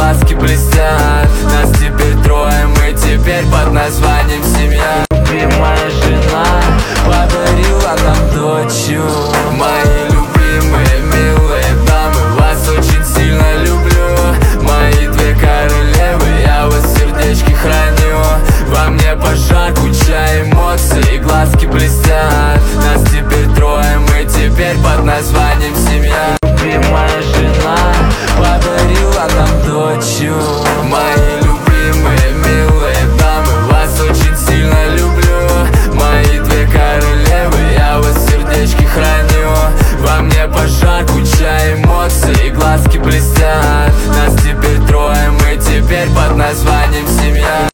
глазки блестят. Нас теперь трое, мы теперь под названием семья. Любимая жена подарила нам дочью. Мои любимые, милые дамы, вас очень сильно люблю. Мои две королевы, я вас в сердечке храню. Во мне пожар, куча эмоций, глазки блестят. Нас теперь трое, мы теперь под названием семья. Любимая жена подарила нам дочью. Мои любимые, милые дамы, вас очень сильно люблю. Мои две королевы, я вас в сердечке храню. Во мне пожар, куча эмоций, глазки блестят. Нас теперь трое, мы теперь под названием семья.